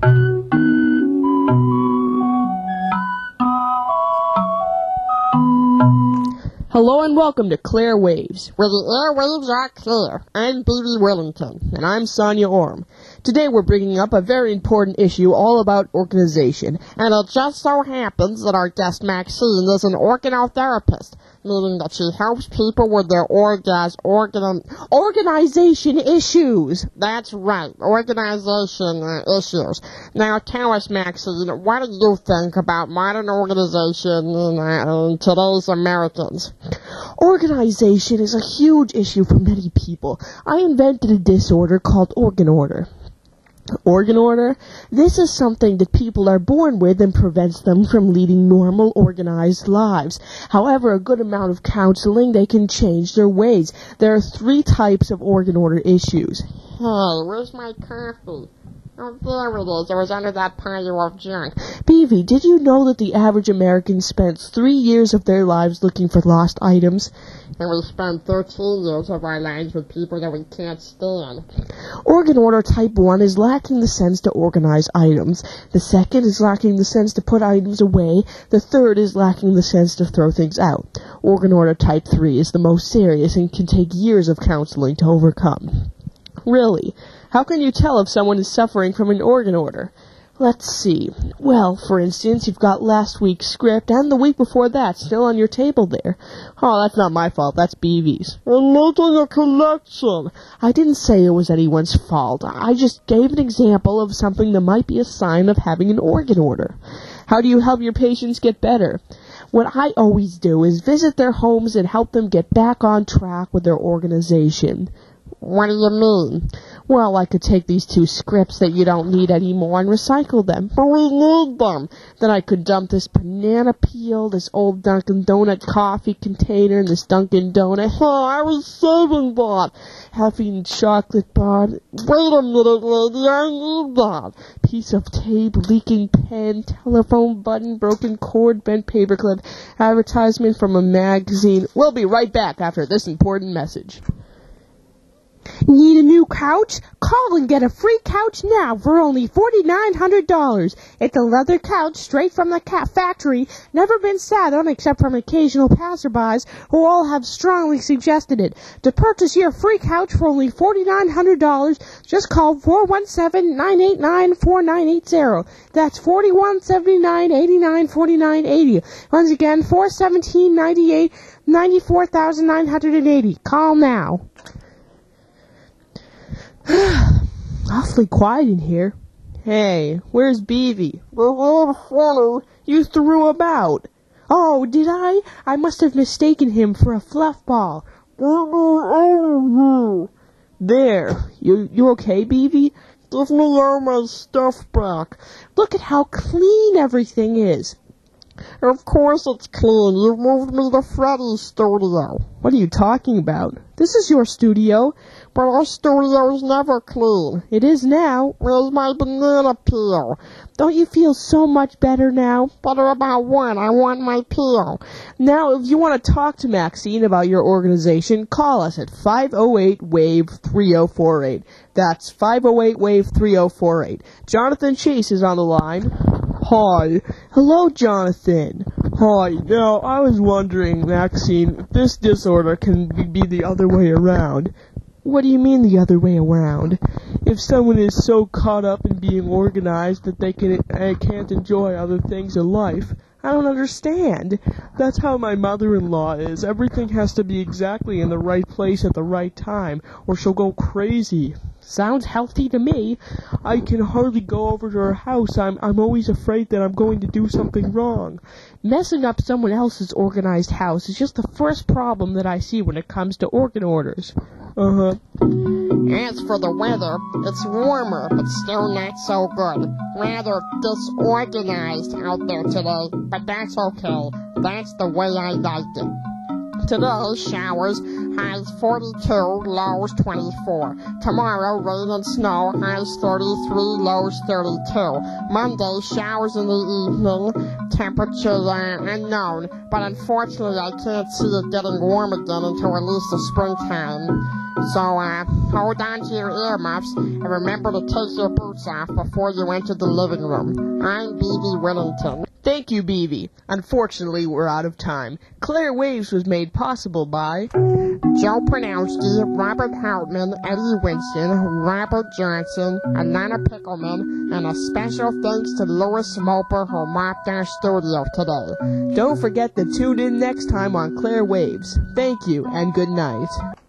Hello and welcome to Clear Waves, where the airwaves are clear. I'm B.B. Wellington, and I'm Sonia Orm. Today we're bringing up a very important issue all about organization, and it just so happens that our guest Maxine is an organotherapist, meaning that she helps people with their organization issues. That's right, organization issues. Now tell us, Maxine, what do you think about modern organization in today's Americans? Organization is a huge issue for many people. I invented a disorder called organ order. Organ order? This is something that people are born with and prevents them from leading normal, organized lives. However, a good amount of counseling, they can change their ways. There are 3 types of organ order issues. Hey, where's my coffee? Oh, there it is. It was under that pile of junk. Beavy, did you know that the average American spends 3 years of their lives looking for lost items? And we spend 13 years of our lives with people that we can't stand. Organ order type 1 is lacking the sense to organize items. The second is lacking the sense to put items away. The third is lacking the sense to throw things out. Organ order type 3 is the most serious and can take years of counseling to overcome. Really? How can you tell if someone is suffering from an organ order? Let's see. Well, for instance, you've got last week's script and the week before that still on your table there. Oh, that's not my fault. That's Beavy's. I'm making a collection. I didn't say it was anyone's fault. I just gave an example of something that might be a sign of having an organ order. How do you help your patients get better? What I always do is visit their homes and help them get back on track with their organization. What do you mean? Well, I could take these 2 scripts that you don't need anymore and recycle them. But we need them. Then I could dump this banana peel, this old Dunkin' Donut coffee container, and this Dunkin' Donut. Oh, I was saving that. Having chocolate bar. Wait a minute, lady, I need that. Piece of tape, leaking pen, telephone button, broken cord, bent paperclip, advertisement from a magazine. We'll be right back after this important message. Need a new couch? Call and get a free couch now for only $4,900. It's a leather couch straight from the factory, never been sat on except from occasional passerbys who all have strongly suggested it. To purchase your free couch for only $4,900, just call 417-989-4980. That's 4179-894980. Once again, 417-98-94,980. Call now. Awfully quiet in here. Hey, where's Beavy? You threw him out. Oh, did I? I must have mistaken him for a fluff ball. There. You okay, Beavy? Give me all my stuff back. Look at how clean everything is. Of course it's clean. You moved me to Freddy's studio. What are you talking about? This is your studio. But our studio's never clean. It is now. Where's my banana peel? Don't you feel so much better now? Better about what? I want my peel. Now, if you want to talk to Maxine about your organization, call us at 508-WAVE-3048. That's 508-WAVE-3048. Jonathan Chase is on the line. Hi. Hello, Jonathan. Hi. Now, I was wondering, Maxine, if this disorder can be the other way around. What do you mean the other way around? If someone is so caught up in being organized that they can't enjoy other things in life, I don't understand. That's how my mother-in-law is. Everything has to be exactly in the right place at the right time, or she'll go crazy. Sounds healthy to me. I can hardly go over to her house. I'm always afraid that I'm going to do something wrong. Messing up someone else's organized house is just the first problem that I see when it comes to organ orders. As for the weather, it's warmer, but still not so good. Rather disorganized out there today, but that's okay. That's the way I liked it. Today, showers, highs 42, lows 24. Tomorrow, rain and snow, highs 33, lows 32. Monday, showers in the evening, temperature unknown. But unfortunately, I can't see it getting warm again until at least the springtime. So, hold on to your earmuffs and remember to take your boots off before you enter the living room. I'm B.B. Whittington. Thank you, B.B. Unfortunately, we're out of time. Claire Waves was made possible by Joe Pronowski, Robert Hartman, Eddie Winston, Robert Johnson, Alana Pickleman, and a special thanks to Louis Moper who mopped our studio today. Don't forget to tune in next time on Claire Waves. Thank you and good night.